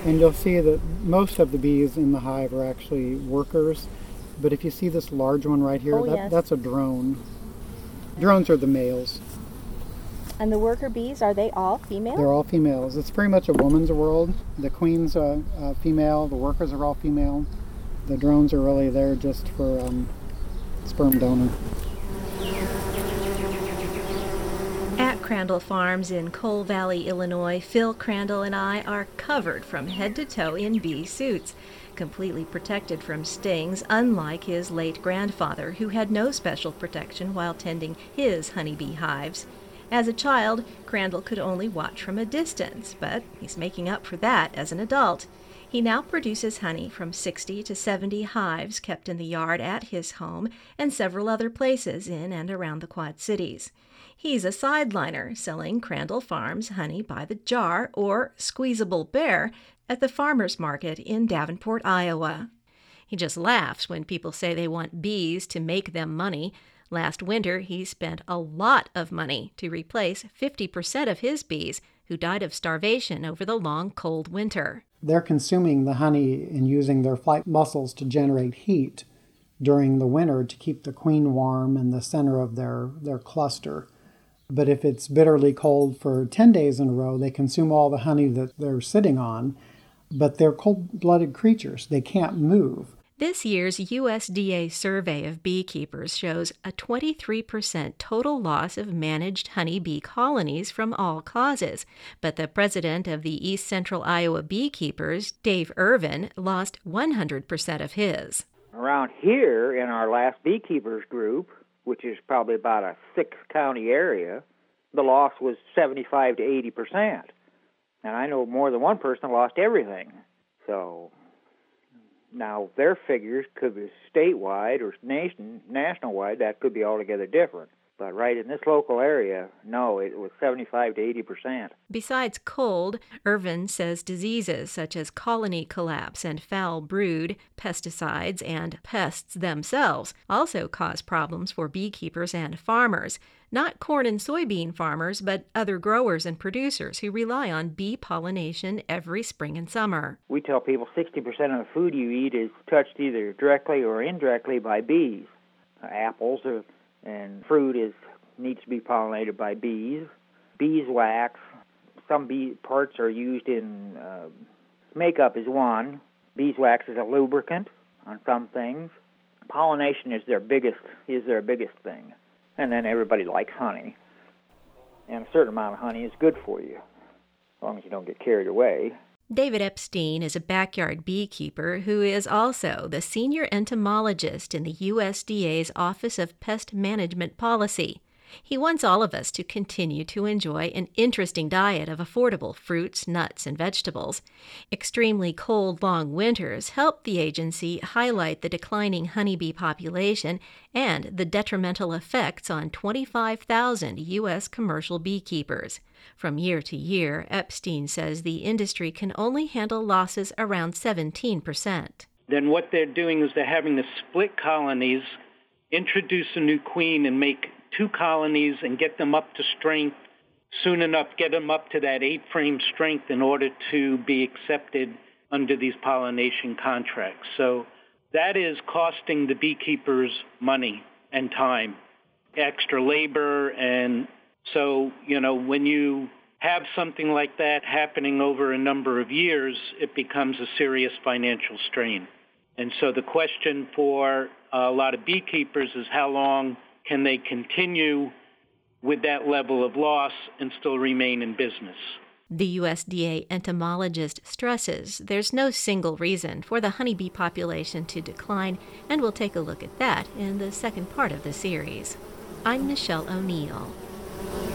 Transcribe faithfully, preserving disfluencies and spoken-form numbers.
And you'll see that most of the bees in the hive are actually workers. But if you see this large one right here, oh, that, yes. that's a drone. Drones are the males. And the worker bees, are they all female? They're all females. It's pretty much a woman's world. The queen's a, a female, the workers are all female. The drones are really there just for um, sperm donor. At Crandall Farms in Coal Valley, Illinois, Phil Crandall and I are covered from head to toe in bee suits, completely protected from stings, unlike his late grandfather, who had no special protection while tending his honeybee hives. As a child, Crandall could only watch from a distance, but he's making up for that as an adult. He now produces honey from sixty to seventy hives kept in the yard at his home and several other places in and around the Quad Cities. He's a sideliner, selling Crandall Farms honey by the jar or squeezable bear at the farmers market in Davenport, Iowa. He just laughs when people say they want bees to make them money. Last winter, he spent a lot of money to replace fifty percent of his bees who died of starvation over the long, cold winter. They're consuming the honey and using their flight muscles to generate heat during the winter to keep the queen warm in the center of their, their cluster. But if it's bitterly cold for ten days in a row, they consume all the honey that they're sitting on. But they're cold-blooded creatures. They can't move. This year's U S D A survey of beekeepers shows a twenty-three percent total loss of managed honeybee colonies from all causes. But the president of the East Central Iowa Beekeepers, Dave Irvin, lost one hundred percent of his. Around here in our last beekeepers group, which is probably about a six-county area, the loss was seventy-five to eighty percent. And I know more than one person lost everything. So now their figures could be statewide or nation, national-wide. That could be altogether different. But right in this local area, no, it was seventy-five to eighty percent. Besides cold, Irvin says diseases such as colony collapse and foul brood, pesticides, and pests themselves also cause problems for beekeepers and farmers. Not corn and soybean farmers, but other growers and producers who rely on bee pollination every spring and summer. We tell people sixty percent of the food you eat is touched either directly or indirectly by bees. Uh, apples are and fruit is needs to be pollinated by bees. Beeswax, some bee parts are used in uh, makeup is one. Beeswax is a lubricant on some things. Pollination is their biggest is their biggest thing, and then everybody likes honey, and a certain amount of honey is good for you, as long as you don't get carried away. David Epstein is a backyard beekeeper who is also the senior entomologist in the U S D A's Office of Pest Management Policy. He wants all of us to continue to enjoy an interesting diet of affordable fruits, nuts, and vegetables. Extremely cold, long winters help the agency highlight the declining honeybee population and the detrimental effects on twenty-five thousand U S commercial beekeepers. From year to year, Epstein says the industry can only handle losses around seventeen percent. Then what they're doing is they're having to split colonies, introduce a new queen, and make two colonies and get them up to strength soon enough, get them up to that eight-frame strength in order to be accepted under these pollination contracts. So that is costing the beekeepers money and time, extra labor. And so, you know, when you have something like that happening over a number of years, it becomes a serious financial strain. And so the question for a lot of beekeepers is how long can they continue with that level of loss and still remain in business? The U S D A entomologist stresses there's no single reason for the honeybee population to decline, and we'll take a look at that in the second part of the series. I'm Michelle O'Neill.